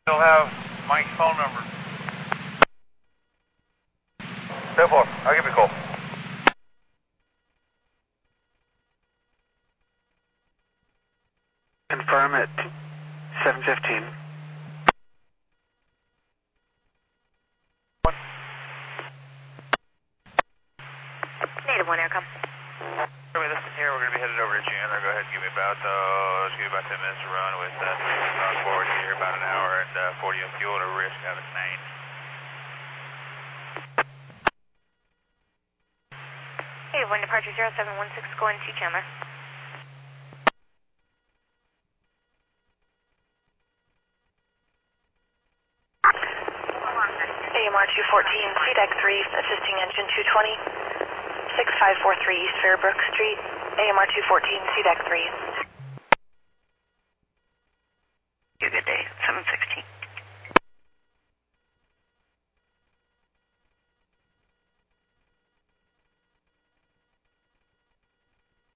They'll have Mike's phone number. 10-4, I'll give you a call. Confirm at 7:15. Native 1 Aircom. Anyway, listen here, we're going to be headed over to Chandler. Go ahead and give me about 10 minutes to run with forward here, about an hour and 40 of fuel to risk out of Maine. Native 1 departure 0716 going to Chandler. AMR 214, CDEC 3, assisting engine 220, 6543 East Fairbrook Street, AMR 214, CDEC 3. Good day, 716.